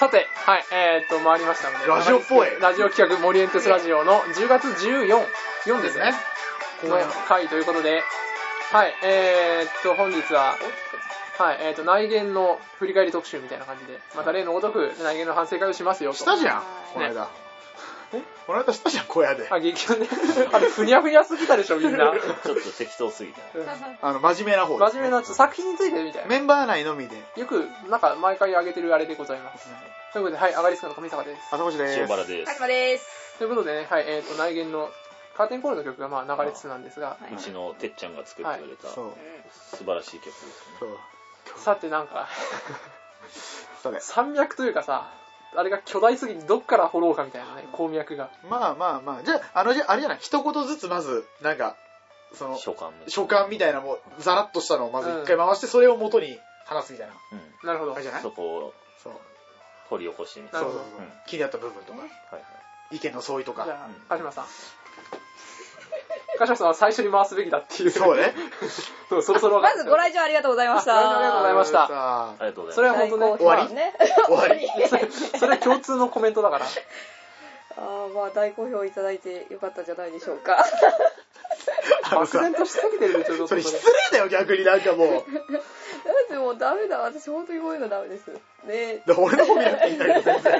さて、はい、回りましたので。 ラジオっぽい。 ラジオ企画、モリエンテスラジオの10月14、4ですね。の回ということで、はい、本日は、はい、内言の振り返り特集みたいな感じで、また例のごとく内言の反省会をしますよと。 したじゃん、この間。この間したじゃん、小屋で。 あ、劇場ね。あれ、ふにゃふにゃすぎたでしょ、みんな。 ちょっと適当すぎた。 真面目な方です、 真面目な、作品についてみたいな。 メンバー内のみで。 よく、なんか、毎回上げてるあれでございます。ということで、はい、あがりすくの上坂です。 朝越です。 塩原です。 はじまです。 ということでね、はい、内言のカーテンコールの曲がまあ流れつつなんですが、 うちのてっちゃんが作ってくれた、素晴らしい曲ですね。 そう。 さてなんかそれ山脈というかさ、あれが巨大すぎてどっから掘ろうかみたいなね、鉱脈が。 まあまあまあ、じゃあ、あれじゃない、一言ずつまず、なんか、その、 書簡みたいな、もう、ざらっとしたのをまず一回回して、それを元に話すみたいな。 なるほど。 あれじゃない？ そこを、掘り起こしてみたいな。 そうそうそう。 気になった部分とか、意見の相違とか。 じゃあ、鹿島さん。鹿島さんは最初に回すべきだっていう。 そうね。 そろそろ。 まずご来場ありがとうございました。 ありがとうございました。 ありがとうございます。 それは本当ね、 終わりね。 終わり。 それは共通のコメントだから。 まあ大好評いただいてよかったんじゃないでしょうか。 漠然としすぎてるでしょ、 それ失礼だよ、逆になんかもう。 だってもうダメだ、私本当にこういうのダメです。ね。 俺の方見なくていいんだけど、全然。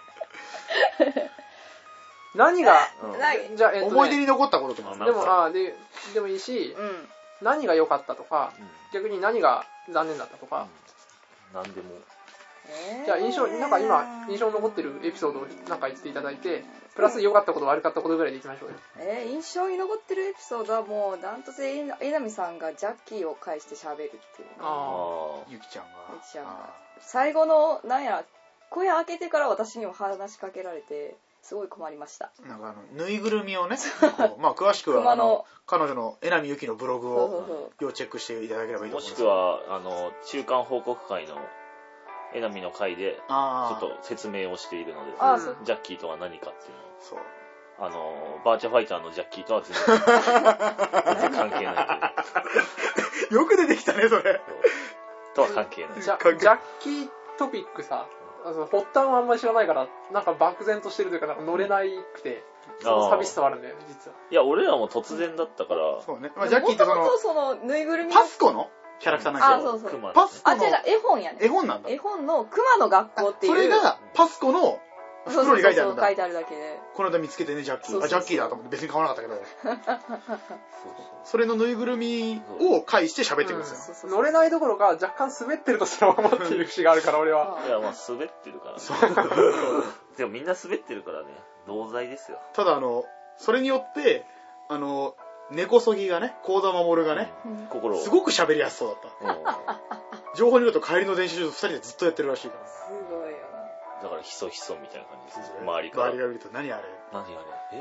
何が、じゃあ、 思い出に残ったこととか。 でもいいし、何が良かったとか、逆に何が残念だったとか。 何でも。 じゃあなんか今、印象に残ってるエピソードをなんか言っていただいて、プラス良かったこと悪かったことぐらいでいきましょうよ。 印象に残ってるエピソードはもう、ダントツで稲見さんがジャッキーを介して喋るっていう、ね。 ゆきちゃんが。 最後の、なんや、小屋開けてから私にも話しかけられて、すごい困りました。 なんかぬいぐるみをね、まあ詳しくは彼女の榎並ゆきのブログを要チェックしていただければいいと思います。 もしくは中間報告会の榎並の会でちょっと説明をしているので、ジャッキーとは何かっていうのを。 そう。 バーチャファイターのジャッキーとは全然関係ないよく出てきたね、それ。 とは関係ない。 ジャッキートピックさ、発端はあんまり知らないから、なんか漠然としてるというか、なんか乗れないくて、その寂しさはあるんだよね、実は。 いや、俺らも突然だったから。 そうね。まあ、ジャッキーってそのぬいぐるみパスコのキャラクターなんですよ。 そうそう。 パスコの。 違う、絵本やね。 絵本なんだ。 絵本の熊の学校っていう。 それが、パスコの袋に書いてあるんだ。 書いてあるだけで。 この間見つけてね、ジャッキー。ジャッキーだと思って別に買わなかったけど。それのぬいぐるみを介して喋ってるんですよ。 乗れないどころか若干滑ってるとすら思っている節があるから、俺は。 いや、まあ滑ってるからね。でもみんな滑ってるからね、同罪ですよ。 ただそれによって、根こそぎがね、幸田守がね、すごく喋りやすそうだった。情報によると帰りの電車上2人でずっとやってるらしいから。 すごいよな。だからヒソヒソみたいな感じです。周りが見ると何あれ何あれ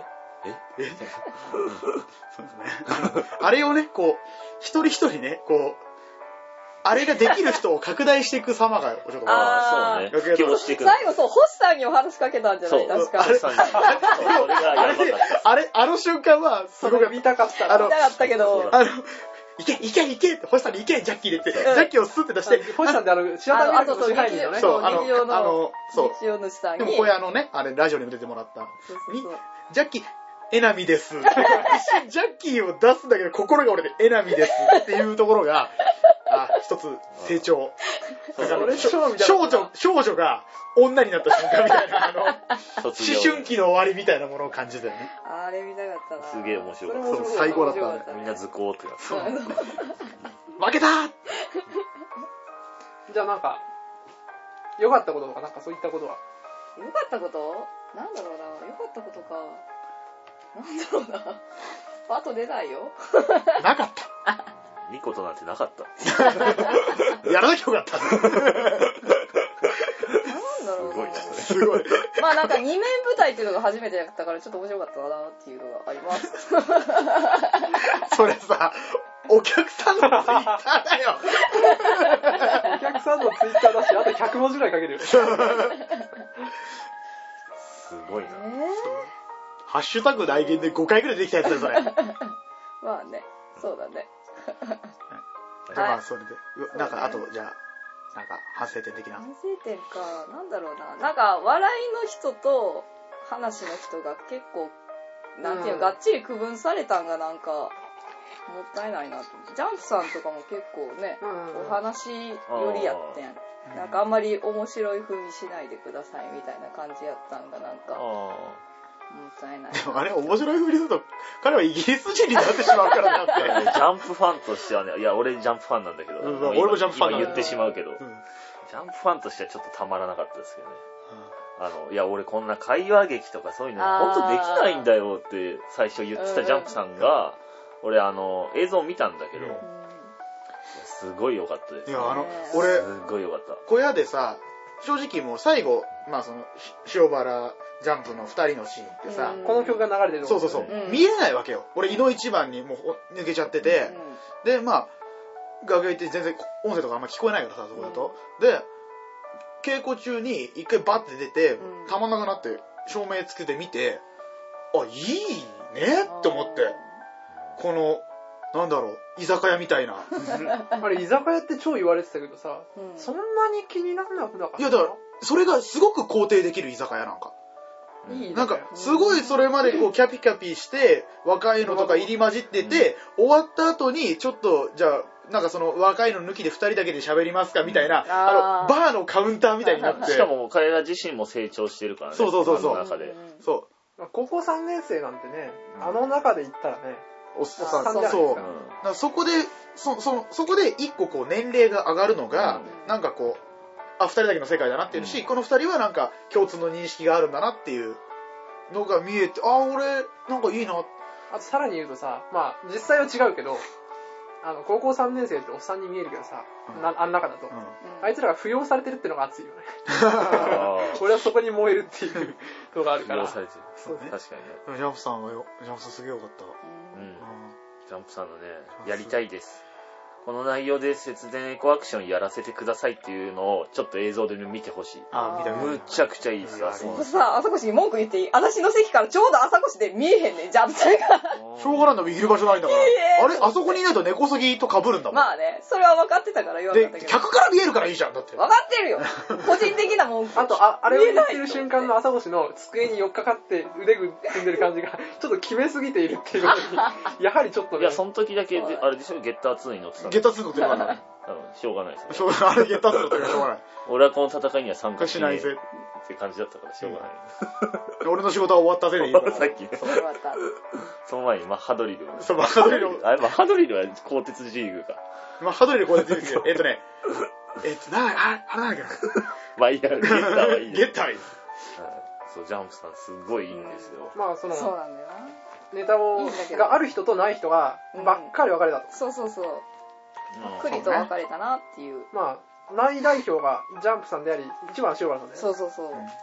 そうですね。あれをね、こう、一人一人ね、こう、あれができる人を拡大していく様が、ちょっと、 そうね。布教していく。 最後そう、星さんにお話しかけたんじゃない確か。 あの瞬間は、すごく見たかった。 見たかったけど、 いけって星さんにいけジャッキー入れて、ジャッキーをスッて出して、 星さんってシアターミュージックの支配人のね。 そう、劇場の主さんに。 でもこれラジオにも出てもらった。ジャッキー、エナミです。一瞬ジャッキーを出すんだけど、心が折れてエナミですっていうところが、一つ成長。少女が女になった瞬間みたいな、思春期の終わりみたいなものを感じたよね。 あれ見たかったな。 すげえ面白かった。 最高だったね。 みんな図工ってやつ。 負けたじゃあなんか、良かったこととか、なんかそういったことは良かったことなんだろうな。良かったことか。なんだろうな。パッと出ないよ。 なかった。 いいことなんてなかった。 やらなきゃよかった。 なんだろうな。 すごい。 まあなんか2面舞台っていうのが初めてやったからちょっと面白かったなっていうのがあります。 それさ、お客さんのツイッターだよ。 お客さんのツイッターだし、あと100文字ぐらい書けるよ。すごいな。 ハッシュタグ内言で5回ぐらいできたやつだよ、それ。 まあね、そうだね。 じゃあまあ、それで。なんか、あと、じゃあ、 なんか反省点的な。 反省点か、なんだろうな。なんか、笑いの人と話の人が結構、なんていうの、がっちり区分されたんがなんか、もったいないなと。ジャンプさんとかも結構ね、お話よりやってん。なんかあんまり面白い風にしないでくださいみたいな感じやったんがなんか、もったいない。 でもあれ面白い風にすると、彼はイギリス人になってしまうからなって。 ジャンプファンとしてはね、いや、俺ジャンプファンなんだけど、 俺もジャンプファン今言ってしまうけど、 うんジャンプファンとしてはちょっとたまらなかったですけどね。いや、俺こんな会話劇とかそういうのほんとできないんだよって最初言ってたジャンプさんが、俺映像見たんだけど、すごい良かったです。 いや、俺、 すごい良かった。 小屋でさ、正直もう最後、まあその、塩原ジャンプの2人のシーンってさ、 この曲が流れてる。 そうそうそう、見えないわけよ。俺、井の一番にもう抜けちゃってて、で、まあ、楽屋行って全然音声とかあんま聞こえないからさ、そこだと。で、稽古中に一回バッて出て、たまんなくなって照明つけて見て、あ、いいねって思って、この、なんだろう、居酒屋みたいな。 あれ、居酒屋って超言われてたけどさ、そんなに気にならなくなかった？ いや、だから、それがすごく肯定できる居酒屋なんか。 いいなんか、すごいそれまでこう、キャピキャピして、若いのとか入り混じってて、終わった後に、ちょっと、じゃあ、なんかその若いの抜きで2人だけで喋りますかみたいな、バーのカウンターみたいになって。 しかも彼ら自身も成長してるからね。 そう。 中で。 そう。 高校3年生なんてね、あの中で言ったらね、 おっさんじゃないですか。だからそこで、そこで一個こう年齢が上がるのが、なんかこう、2人だけの世界だなっていうし、この2人はなんか共通の認識があるんだなっていうのが見えて、俺、なんかいいな。 あとさらに言うとさ、まあ実際は違うけど、高校3年生っておっさんに見えるけどさ、あん中だと、あいつらが扶養されてるってのが熱いよね。俺はそこに燃えるっていうのがあるから。 扶養されてる。そうね。確かにね。 ジャンプさんすげえよかった。 ジャンプさんのね、やりたいです。この内容で節電エコアクションやらせてくださいっていうのをちょっと映像で見てほしい。むちゃくちゃいいですよ。 さ、朝越に文句言っていい？私の席からちょうど朝越で見えへんねん、ジャンプさんが。 しょうがないんだもん、いる場所ないんだから。あれ、あそこにいないと根こそぎと被るんだもん。 まあね、それは分かってたから言わなかったけど。 客から見えるからいいじゃん、だって。 分かってるよ。個人的な文句。 あと、あれを言ってる瞬間の朝越の机に寄っかかって腕組んでる感じが、ちょっと決めすぎているっていうことに、やはりちょっとね。 いや、その時だけ、あれでしょ、ゲッター2に乗ってた。 ゲッター2乗ってるから。 しょうがないですね。 しょうがない。あれゲッター2乗ってるからしょうがない。 俺はこの戦いには参加しないぜ。 って感じだったからしょうがない。 俺の仕事は終わったぜでいいから。 さっきね。 終わった。 その前にマッハドリル。 そう、マッハドリル。 あれ、マッハドリルは鋼鉄ジーグか。 マッハドリル鋼鉄ジーグ。あれなんだっけな。 まあいいや、ゲッターはいい。 ゲッターいい。 そう、ジャンプさんすごいいいんですよ。 まあそうなんだよな。 ネタがある人とない人がばっかり分かれたと。 そう。ばっくりと分かれたなっていう。 まあ、内代表がジャンプさんであり、一番は塩原さんで。 そう。そうね。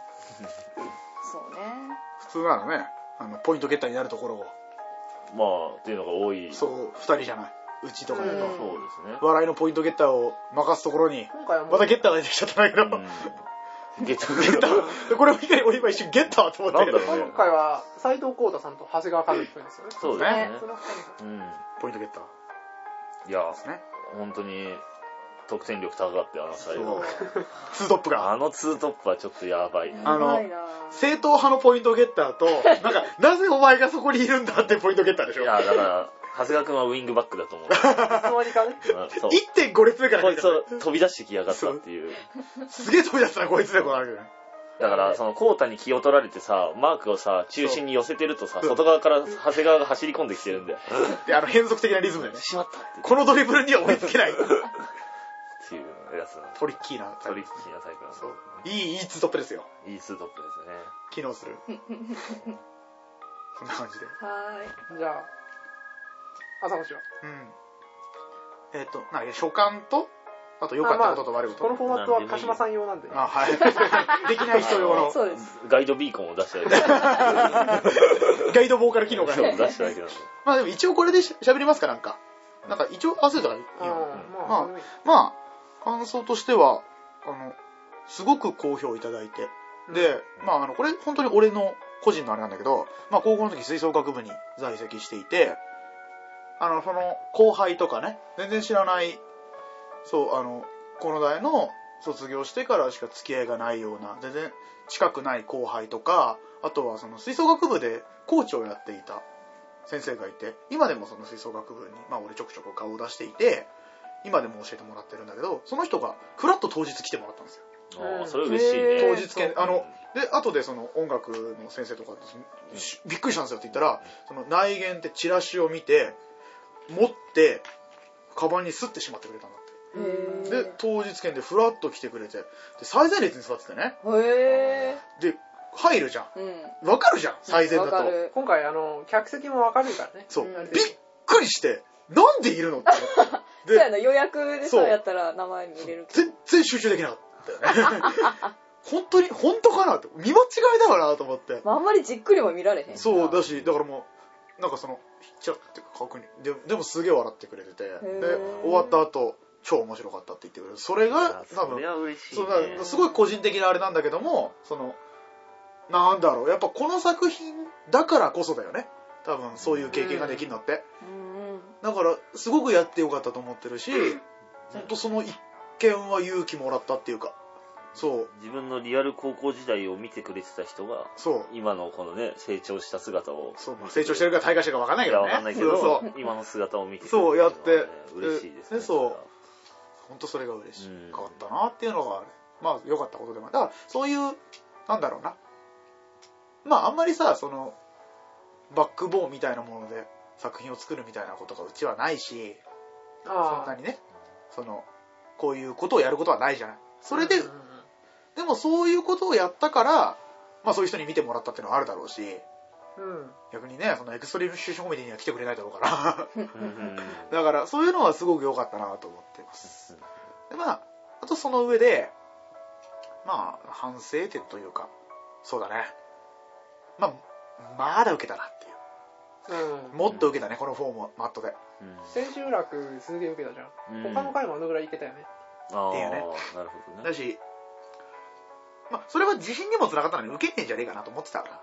普通ならね、ポイントゲッターになるところを。 まあ、っていうのが多い。 そう、2人じゃない。うちとかだと。 そうですね。 笑いのポイントゲッターを任すところに、またゲッターが出てきちゃったんだけど。 ゲッター。 これを俺今一瞬ゲッターと思って。 今回は斉藤浩太さんと長谷川和樹君ですよね。 そうですね。 ポイントゲッター。 いや、本当に得点力高かったよ、最後。 ツートップが。 ツートップはちょっとやばい。 正統派のポイントゲッターと、なぜお前がそこにいるんだってポイントゲッターでしょ。 いや、だから、長谷川君はウィングバックだと思う。 1.5 列目からこいつ飛び出してきやがったっていう。 すげえ飛び出したな、こいつでこうなる。 だから、コータに気を取られてさ、マークをさ、中心に寄せてるとさ、外側から長谷川が走り込んできてるんだよ。 で、変則的なリズムでね。 しまったって。 このドリブルには追いつけない。 っていうやつな。 トリッキーなタイプなんですよ。 いいツートップですよ。 いいツートップですね。 機能する。そんな感じで。 じゃあ、朝越は。 所感と、あと良かったことと悪いこと。 このフォーマットは鹿島さん用なんで。 はい。できない人用の。 そうです。 ガイドビーコンを出しただけ。ガイドボーカル機能が出しただけなんで。 まあでも一応これで喋りますか、なんか一応合わせたらいいよ。まあ、感想としては、すごく好評いただいて。で、まあこれ本当に俺の個人のあれなんだけど、まあ高校の時吹奏楽部に在籍していて、その後輩とかね、全然知らない、そう、 この代の卒業してからしか付き合いがないような全然近くない後輩とか、あとはその吹奏楽部でコーチをやっていた先生がいて、今でもその吹奏楽部に俺ちょくちょく顔を出していて、今でも教えてもらってるんだけど、その人がフラッと当日来てもらったんですよ。 ああ、それ嬉しいね。 当日券で後でその音楽の先生とかびっくりしたんですよって言ったら、その内言ってチラシを見て持ってカバンにスッてしまってくれたんだって。で当日券でフラッと来てくれて、で最前列に座っててね。で入るじゃん。わかるじゃん、最前だと。 今回客席もわかるからね。 そう。びっくりして、なんでいるのって思って。 そうやな、予約でさやったら名前見れるけど。 全然集中できなかったよね。本当かなって、見間違いだからなと思って。 あんまりじっくりも見られへん。 そうだし、だからもう、なんかその、ちゃって確認。でもすげえ笑ってくれてて。で、終わった後、超面白かったって言ってくれる。それが、多分、 それは嬉しいね。 そうすごい個人的なあれなんだけども、その、なんだろう、やっぱこの作品だからこそだよね。多分そういう経験ができるのって。だから、すごくやってよかったと思ってるし、本当その一見は勇気もらったっていうか、そう。 自分のリアル高校時代を見てくれてた人が、 そう。 今のこのね、成長した姿を。 そう、成長してるか退化してるか分かんないけどね。 分かんないけど、 そう。 今の姿を見てくれて、 そう、やって、 嬉しいですね。 そう。本当それが嬉しかったなっていうのがある。まあ、良かったことでも。だから、そういう、なんだろうな。まあ、あんまりさ、その、バックボーンみたいなもので作品を作るみたいなことがうちはないし、そんなにね、その、こういうことをやることはないじゃない。それで、でもそういうことをやったから、まあそういう人に見てもらったっていうのはあるだろうし、逆にね、そのエクストリームシチュエーションコメディには来てくれないだろうから。だから、そういうのはすごく良かったなと思っています。で、まあ、あとその上で、まあ、反省点というか、そうだね。まだ受けたなっていう。もっと受けたね、このフォーマットで。 千秋楽すげえ受けたじゃん。他の回もあのぐらいいけたよね。 っていうね。 なるほどね。だし、まあ、それは自信にもつながったのに受けねえんじゃねえかなと思ってたから。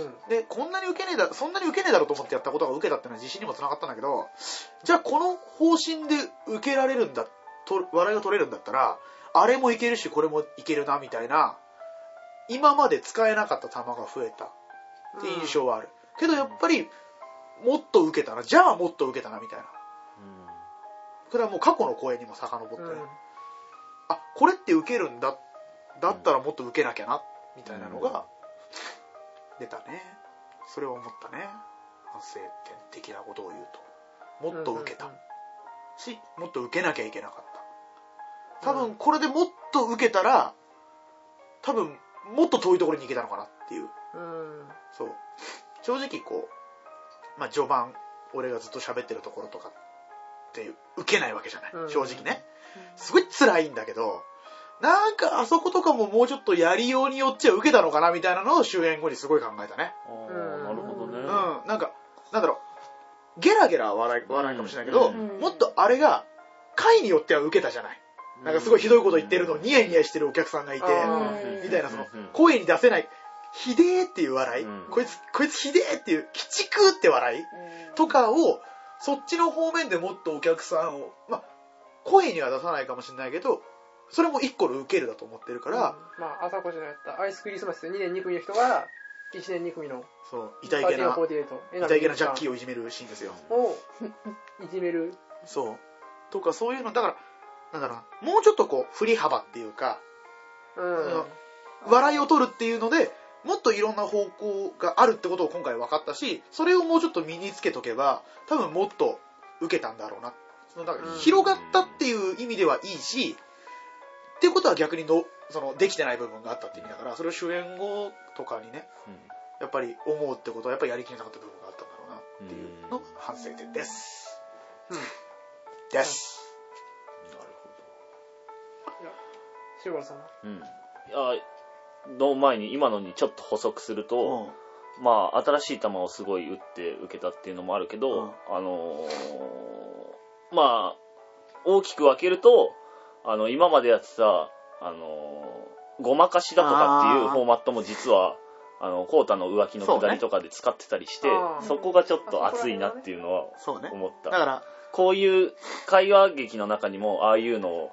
で、こんなに受けねえだ、そんなに受けねえだろうと思ってやったことが受けたっていうのは自信にもつながったんだけど、じゃあこの方針で受けられるんだ、笑いが取れるんだったら、あれもいけるしこれもいけるなみたいな、今まで使えなかった球が増えたって印象はある。けどやっぱり、もっと受けたな、じゃあもっと受けたなみたいな。これはもう過去の声にも遡ってね。あ、これって受けるんだ。だったらもっと受けなきゃな、みたいなのが出たね。それは思ったね。反省点的なことを言うと。もっと受けた。し、もっと受けなきゃいけなかった。多分これでもっと受けたら、多分もっと遠いところに行けたのかなっていう。そう。正直こう、まあ序盤、俺がずっと喋ってるところとかって受けないわけじゃない。正直ね。すごい辛いんだけど、なんかあそことかももうちょっとやりようによっちゃ受けたのかなみたいなのを終演後にすごい考えたね。 なるほどね。 なんか、なんだろう、ゲラゲラは笑いかもしれないけど、もっとあれが回によっては受けたじゃない。なんかすごいひどいこと言ってるのをニヤニヤしてるお客さんがいて、みたいなその声に出せない、ひでーっていう笑い、こいつひでーっていう、鬼畜って笑いとかを、そっちの方面でもっとお客さんを、まあ、声には出さないかもしれないけど、それも一個の受けるだと思ってるから、 まあ、朝子のやったアイスクリスマス2年2組の人が、1年2組の、 そう、痛いげなジャッキーをいじめるシーンですよ。 いじめる。 そう。とかそういうの、だから、なんだろうな、もうちょっとこう、振り幅っていうか、笑いを取るっていうので、もっといろんな方向があるってことを今回分かったし、それをもうちょっと身につけとけば、多分もっと受けたんだろうな。だから広がったっていう意味ではいいし、っていうことは逆にそのできてない部分があったって意味だから、それを主演後とかにね、やっぱり思うってことはやっぱりやりきれなかった部分があったんだろうなっていうのが反省点です。です。 なるほど。 塩原さんは？ の前に今のにちょっと補足すると、まあ新しい球をすごい打って受けたっていうのもあるけど、まあ大きく分けると、今までやってたごまかしだとかっていうフォーマットも実はコータの浮気の下りとかで使ってたりして、そこがちょっと熱いなっていうのは思った。 だからこういう会話劇の中にもああいうのを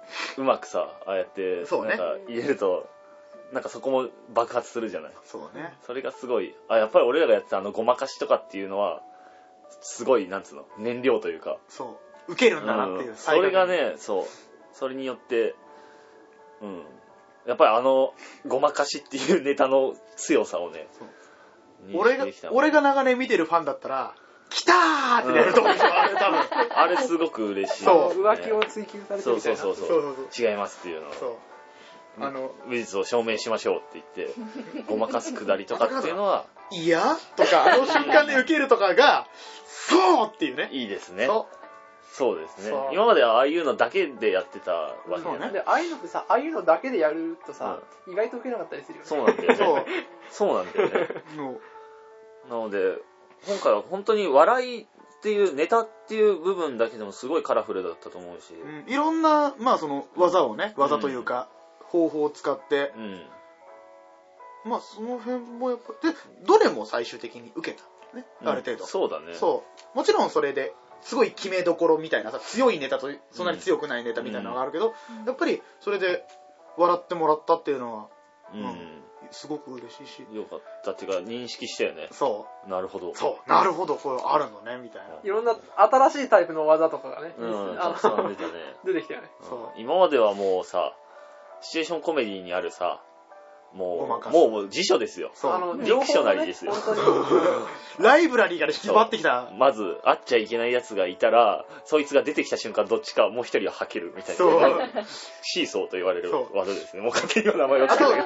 うまくさ、ああやってそうねなんか入れるとなんかそこも爆発するじゃない。 そうね。 それがすごい、やっぱり俺らがやってたごまかしとかっていうのはすごいなんつうの燃料というか、 そう受けるんだなっていう、 それがね、そうそれによってやっぱりごまかしっていうネタの強さをね、 俺が長年見てるファンだったら来たーってなると思うんですよ、あれ多分。 あれすごく嬉しい、 そう、 浮気を追求されてるみたいな。 そう違いますっていうのを、 そう無実を証明しましょうって言ってごまかすくだりとかっていうのはいやとか瞬間で受けるとかがそうっていうね、 いいですね。そうですねそう。 今まではああいうのだけでやってたわけじゃない。 で、ああいうのってさ、ああいうのだけでやるとさ、意外と受けなかったりするよね。 そうなんだよね。そうなんだよね。なので、今回は本当に笑いっていうネタっていう部分だけでもすごいカラフルだったと思うし、 いろんな、まあその技をね、技というか、方法を使って、まあその辺もやっぱ、で、どれも最終的に受けた。ね、ある程度。 そうだね。 そう。もちろんそれで、すごい決めどころみたいなさ、強いネタとそんなに強くないネタみたいなのがあるけど、やっぱりそれで笑ってもらったっていうのは、すごく嬉しいし。 よかったっていうか、認識したよね。 そう。 なるほど。 そう。なるほど、これあるのね、みたいな。 いろんな新しいタイプの技とかがね、 たくさん出たね。 出てきたよね。 今まではもうさ、シチュエーションコメディにあるさ、もう辞書ですよ。ディクショナリーですよ。 ライブラリーから引き張ってきた。 まず、会っちゃいけないやつがいたら、そいつが出てきた瞬間どっちかもう一人は吐けるみたいな。シーソーと言われる技ですね。もう勝手に名前をつける。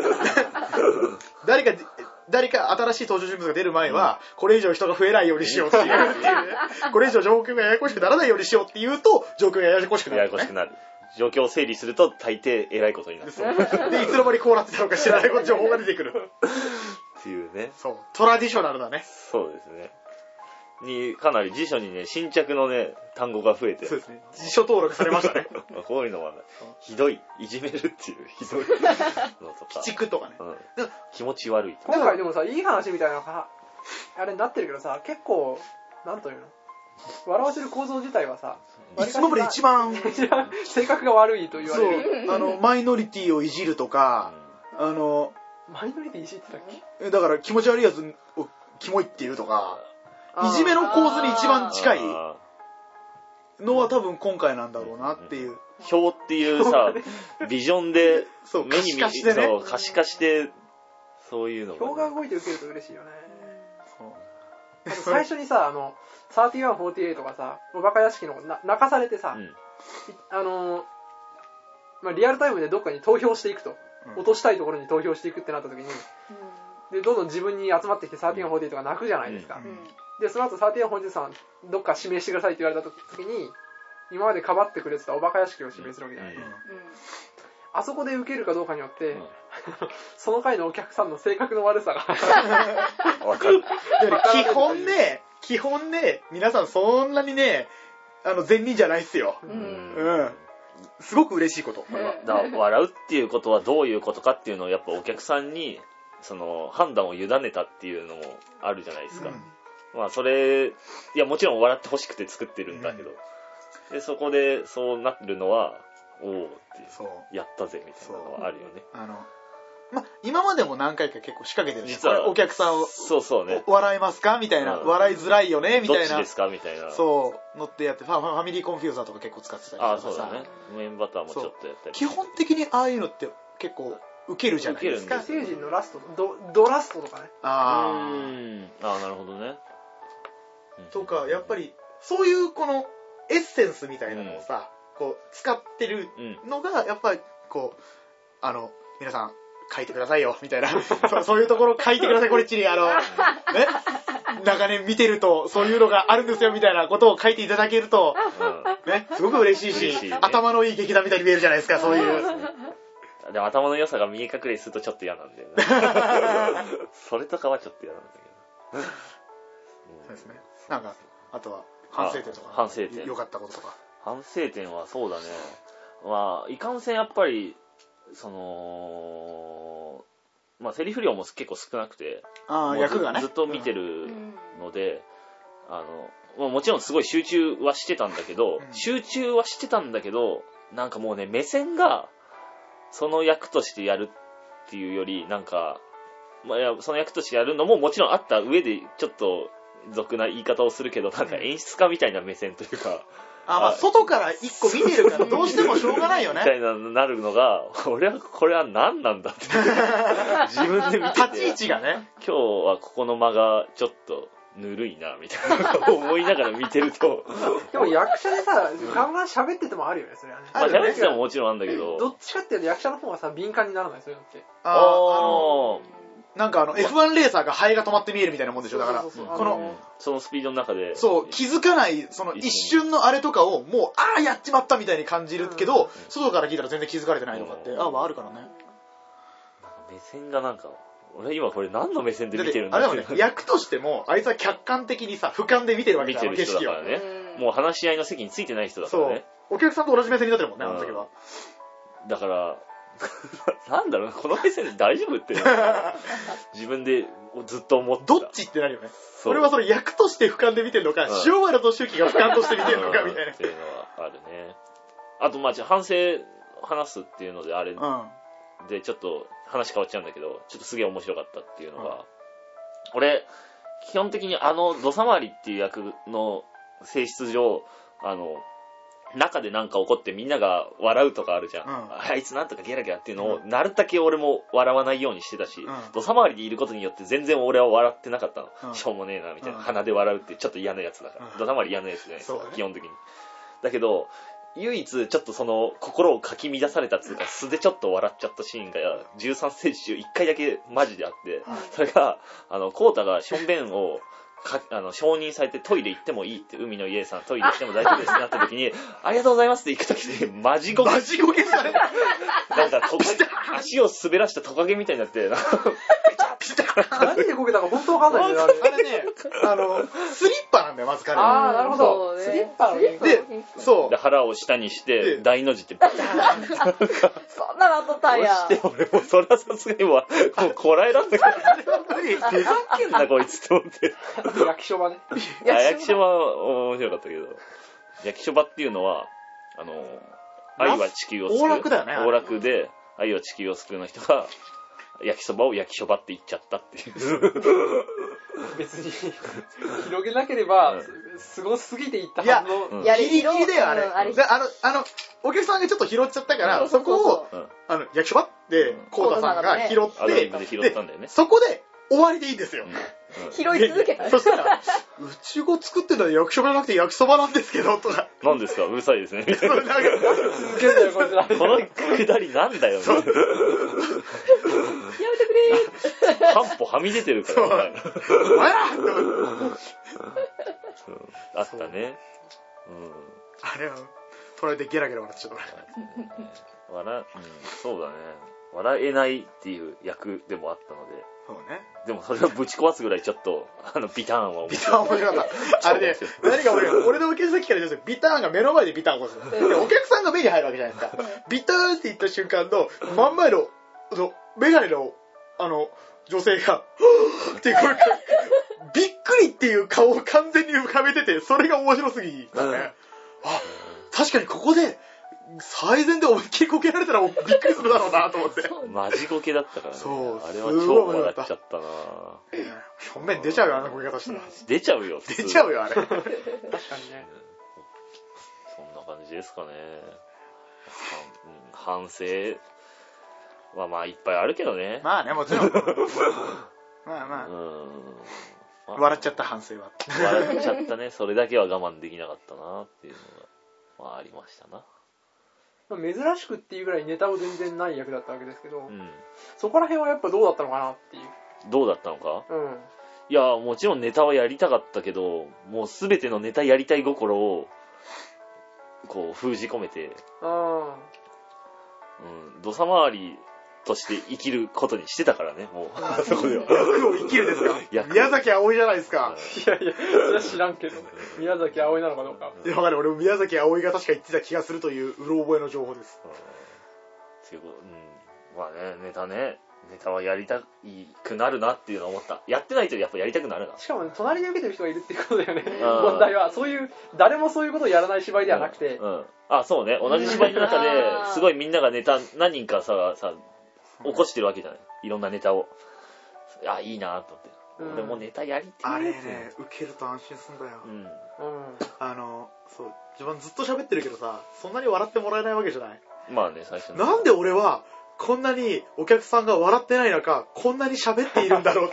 誰か新しい登場人物が出る前は、これ以上人が増えないようにしようっていうね。これ以上状況がややこしくならないようにしようって言うと、状況がややこしくなる。 ややこしくなる。状況を整理すると大抵偉いことになる。 で、いつの間にこうなってたのか知らない情報が出てくる。 っていうね。 そう。トラディショナルだね。 そうですね。かなり辞書にね、新着のね、単語が増えて。 そうですね。辞書登録されましたね。 こういうのは、ひどい、いじめるっていう、ひどいのとか。 鬼畜とかね。 気持ち悪い。 今回でもさ、いい話みたいなのが、あれになってるけどさ、結構、なんというの笑わせる構造自体はさ、 今まで一番性格が悪いと言われる。 そう、マイノリティをいじるとか、 マイノリティいじってたっけ？ だから気持ち悪いやつをキモいっていうとか、いじめの構図に一番近いのは多分今回なんだろうなっていう。 表っていうさ、ビジョンで目に見可視化してね。 可視化して、そういうの。 表が動いて受けると嬉しいよね。最初にさ、31、48がさ、おバカ屋敷の泣かされてさ、リアルタイムでどっかに投票していくと、落としたいところに投票していくってなった時に、でどんどん自分に集まってきて31、48が泣くじゃないですか。でその後31、48さんどっか指名してくださいって言われた時に、今までかばってくれてたおバカ屋敷を指名するわけじゃないですか。あそこで受けるかどうかによって、その回のお客さんの性格の悪さがわかる。 基本ね、皆さんそんなにね、善人じゃないっすよ。すごく嬉しいこと。 笑うっていうことはどういうことかっていうのをやっぱお客さんにその判断を委ねたっていうのもあるじゃないですか。まあそれ、いやもちろん笑ってほしくて作ってるんだけど、でそこでそうなるのは、おーってやったぜみたいなのはあるよね。 今までも何回か結構仕掛けてるし、 実はお客さんをそうね、 笑いますかみたいな、笑いづらいよねみたいな、 どっちですかみたいな、 そうのってやって、ファミリーコンフューザーとか結構使ってたりとかさ。 そうだね。無塩バターもちょっとやったり。 基本的にああいうのって結構ウケるじゃないですか。 星人のラスト、ドラストとかね。 なるほどね。 とかやっぱりそういうこのエッセンスみたいなのをさ、こう使ってるのがやっぱりこう皆さん書いてくださいよみたいなそういうところ書いてください、これっちにね、長年見てるとそういうのがあるんですよみたいなことを書いていただけると、ね、すごく嬉しいし、頭のいい劇団みたいに見えるじゃないですか、そういう。 でも頭の良さが見え隠れするとちょっと嫌なんだよね。それとかはちょっと嫌なんだけど。 そうですね。なんかあとは反省点とか、 反省点、 良かったこととか。 反省点はそうだね。まあいかんせんやっぱりセリフ量も結構少なくて、 役がね、 ずっと見てるので、もちろんすごい集中はしてたんだけど、 なんかもうね、目線が、その役としてやるっていうより、なんか、まあ、いやその役としてやるのももちろんあった上で、ちょっと、俗な言い方をするけど、なんか演出家みたいな目線というか、 まあ外から一個見てるからどうしてもしょうがないよね。 みたいななるのが、これは何なんだって。自分で見てて。 立ち位置がね。 今日はここの間がちょっとぬるいな、みたいなことを思いながら見てると。 でも役者でさ、ガンガン喋っててもあるよね、それはね。 まあ喋っててももちろんあるんだけど。 どっちかっていうと役者の方がさ、敏感にならない、そういうのって。 なんかF1 レーサーがハエが止まって見えるみたいなもんでしょ。だから、 そのスピードの中で。 そう、気づかない、その一瞬のあれとかを、もう、やっちまったみたいに感じるけど、外から聞いたら全然気づかれてないとかって、あるからね。 目線がなんか、俺今これ何の目線で見てるんだあれでもね、役としても、あいつは客観的にさ、俯瞰で見てるわけじゃん、 見てる人だからね。もう話し合いの席についてない人だからね。 そう。お客さんと同じ目線になってるもんね、あの時は。 だから、なんだろうな、この目線で大丈夫って自分でずっと思ってた。 どっちってなるよね。それはそれ役として俯瞰で見てるのか、塩原俊之が俯瞰として見てるのかみたいな。 っていうのはあるね。あと反省話すっていうのであれでちょっと話変わっちゃうんだけど、ちょっとすげえ面白かったっていうのが、俺基本的に土佐回りっていう役の性質上中でなんか起こってみんなが笑うとかあるじゃん。あいつなんとかゲラゲラっていうのを、なるだけ俺も笑わないようにしてたし、土佐回りでいることによって全然俺は笑ってなかったの。しょうもねえな、みたいな。鼻で笑うってちょっと嫌なやつだから。土佐回り嫌なやつじゃないですか、基本的に。だけど、唯一ちょっとその心をかき乱されたっていうか、素でちょっと笑っちゃったシーンが13センチ中1回だけマジであって、それが、コウタがしょんべんを、承認されてトイレ行ってもいいって、海の家さんトイレ行っても大丈夫ですってなった時に、ありがとうございますって行く時にマジゴケされなんか足を滑らしたトカゲみたいになって何でこけたか本当わかんないんだよね。 あれね、スリッパなんだよ、まず彼は。なるほど。スリッパので、 そう。 で、腹を下にして、大の字ってバーンそんなのとったんや。 そして俺もそれはさすがにもうこらえらんなかった。ふざけんなこいつって思って。 焼きそばね。 焼きそばは面白かったけど、焼きそばっていうのは、愛は地球を救う。 大楽だよね。 大楽で、愛は地球を救うの人が、焼きそばを焼きそばって言っちゃったっていう。 別に、広げなければ、すごすぎて言ったはずの。 ギリギリだよ、あれ。で、お客さんがちょっと拾っちゃったから、そこを、焼きそばって、コウタさんが拾って、そこで、終わりでいいんですよ。 拾い続けた。 そしたら、うちが作ってるのは焼きそばじゃなくて焼きそばなんですけど、とか。 何ですかうるさいですね。このくだりなんだよ、 やめてくれ半歩はみ出てるから。お前らあったね。 あれは、捉えてゲラゲラ笑ってちゃった。 そうだね。笑えないっていう役でもあったので。 そうね。 でもそれをぶち壊すぐらいちょっと、ビターンは面白い。 ビターン面白かった。あれね、何が面白い俺のお客さん聞かれてるビターンが目の前でビターンを起こす。お客さんが目に入るわけじゃないですか。ビターンって言った瞬間の、真ん前の、メガネの、女性が、っていう声が、びっくりっていう顔を完全に浮かべてて、それが面白すぎたね。確かにここで、最善で思いっきりこけられたらびっくりするだろうなと思って。 マジこけだったからね。 そう。 あれは超笑っちゃったな。 正面出ちゃうよ、あのこけ方したら。 出ちゃうよ。 出ちゃうよ、あれ。確かにね。 そんな感じですかね。反省はまあいっぱいあるけどね。 まあね、もちろん。まあ。笑っちゃった反省は。 笑っちゃったね。それだけは我慢できなかったなっていうのが、まあありましたな。 珍しくっていうぐらいネタを全然ない役だったわけですけど、そこら辺はやっぱどうだったのかなっていう。 どうだったのか？いや、もちろんネタはやりたかったけど、もうすべてのネタやりたい心を、こう封じ込めて、土佐回りとして生きることにしてたからね、もう、あそこでは。 役を生きるですか？宮崎あおいじゃないですか。 いや、それは知らんけど、宮崎あおいなのかどうか。 いや、わかる。俺も宮崎あおいが確か言ってた気がするといううろ覚えの情報です。 まあね、ネタね。 ネタはやりたくなるなっていうのを思った。やってないとやっぱやりたくなるな。 しかも、ね、隣に受けてる人がいるっていうことだよね。 ん問題は、そういう、誰もそういうことをやらない芝居ではなくて。 うん。あ、そうね。同じ芝居の中で、すごいみんながネタ、何人かさ、起こしてるわけじゃない。いろんなネタを。あ、いいなと思って。俺もネタやりたい。 あれね、受けると安心すんだよ。 うん。 そう、自分ずっと喋ってるけどさ、そんなに笑ってもらえないわけじゃない。 まあね、最初なんで俺は、こんなにお客さんが笑ってない中、こんなに喋っているんだろうって。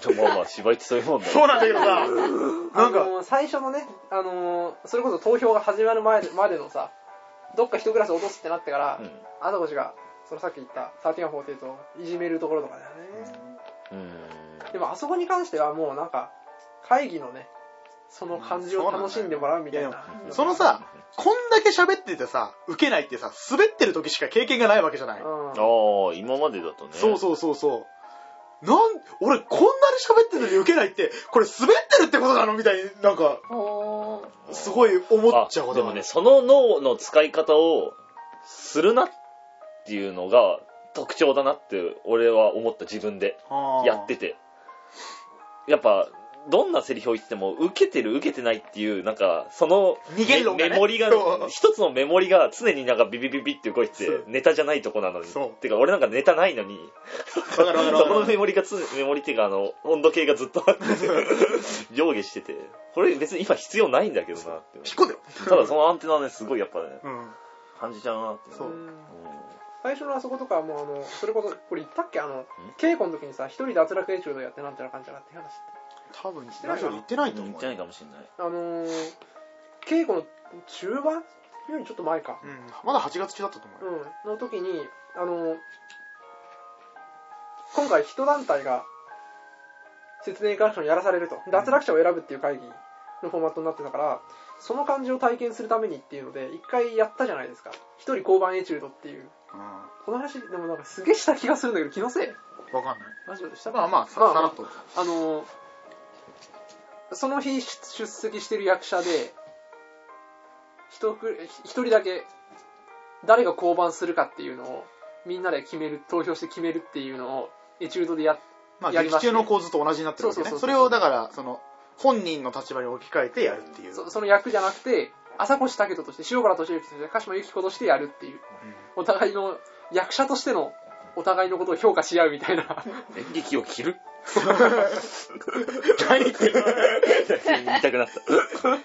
まあ芝居ってそういうもんだよ。 そうなんだけどさ、なんか、 最初のね、それこそ投票が始まる前までのさ、どっか一クラス落とすってなってから、あさこしが、さっき言った1348をいじめるところとかだよね。でもあそこに関してはもうなんか、会議のね、その感じを楽しんでもらうみたいな。 そのさ、こんだけ喋っててさ、受けないってさ、滑ってる時しか経験がないわけじゃない。 ああ、今までだとね。 そう。俺こんなに喋ってるのに受けないって、これ滑ってるってことなのみたいになんか、すごい思っちゃうこと。 でもね、その脳の使い方をするなっていうのが特徴だなって俺は思った、自分でやってて。やっぱ、どんなセリフを言っても受けてる受けてないっていうなんかそのメモリが一つのメモリが常になんかビビビビって動いてネタじゃないとこなのにてか俺なんかネタないのにそこのメモリっていうか温度計がずっとあって上下しててこれ別に今必要ないんだけどなって引っ込んでよ。 ただそのアンテナねすごいやっぱね感じちゃうなって。そう。 最初のあそことかはもうそれこそこれ言ったっけ稽古の時にさ一人脱落エチュードやってなんちゃらかんちゃらって話って。 多分ラジオで言ってないと思う。 言ってないかもしれない。 稽古の中盤よりちょっと前か。 まだ8月中だったと思う。の時に今回一団体が説明会アクションやらされると、脱落者を選ぶっていう会議のフォーマットになってたから、その感じを体験するためにっていうので一回やったじゃないですか。一人交番エチュードっていう。この話でもなんかすげえした気がするんだけど気のせい？ わかんない。 ラジオでしたか？ まあさらっと。 その日出席してる役者で一人だけ誰が降板するかっていうのをみんなで投票して決めるっていうのをエチュードでやりまして、 劇中の構図と同じになってるわけね。それをだから本人の立場に置き換えてやるっていう。 その役じゃなくて朝越武人として塩原敏之として鹿島由紀子としてやるっていう、お互いの役者としてのお互いのことを評価し合うみたいな。 演劇を切る何言ってるの言いたくなった。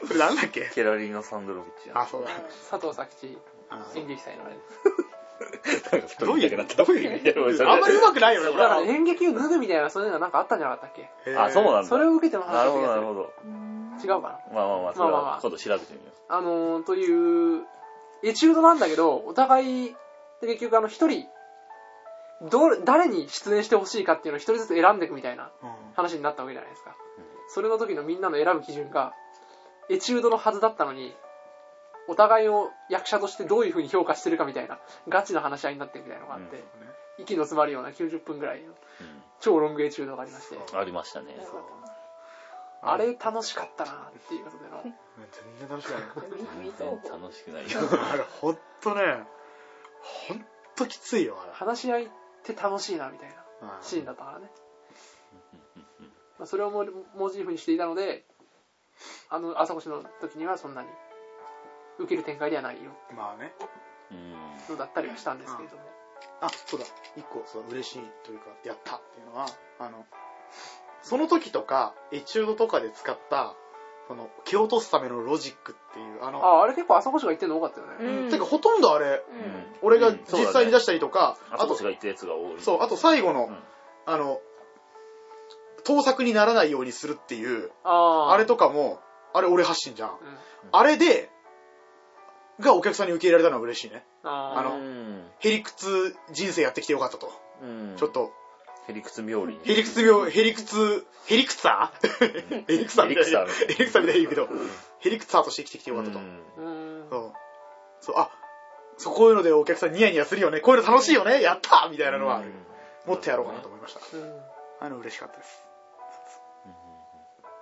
それなんだっけ？ ケラリーノ・サンドロビッチ。 あ、そうだ。 佐藤佐吉演劇祭のあれ。 どういう意味？あんまり上手くないよね、これ。 だから演劇を脱ぐみたいなそういうのがなんかあったんじゃなかったっけ？ あ、そうなんだ。 それを受けてもなるほどなるほど。 違うかな。 まあそれは今度調べてみよう。というエチュードなんだけど、お互い結局一人誰に出演してほしいかっていうのを一人ずつ選んでいくみたいな話になったわけじゃないですか。それの時のみんなの選ぶ基準がエチュードのはずだったのに、お互いを役者としてどういう風に評価してるかみたいなガチな話し合いになってるみたいなのがあって、息の詰まるような90分ぐらいの超ロングエチュードがありまして、 ありましたね。 あれ楽しかったなっていうことでの。 全然楽しくない。 全然楽しくないよ。 あれほんとね、ほんときついよ。 話し合いって楽しいなみたいなシーンだったからね。それをモチーフにしていたので、朝越の時にはそんなに受ける展開ではないよってのだったりはしたんですけれども。 あ、そうだ。一個嬉しいというかやったっていうのはその時とかエチュードとかで使った蹴落とすためのロジックっていうあれ結構朝越が言ってるの多かったよね。 てかほとんどあれ、俺が実際に出したりとか、 朝越が言ったやつが多い。 そう、あと最後の盗作にならないようにするっていうあれとかもあれ俺発信じゃん。あれがお客さんに受け入れられたのは嬉しいね。へりくつ人生やってきてよかったと。ちょっとへりくつ冥利。 へりくつみたいな言うけど、へりくつーとして生きてきてよかったと。そう、こういうのでお客さんニヤニヤするよね。こういうの楽しいよね。やったみたいなのはある。もっとやろうかなと思いました。嬉しかったです。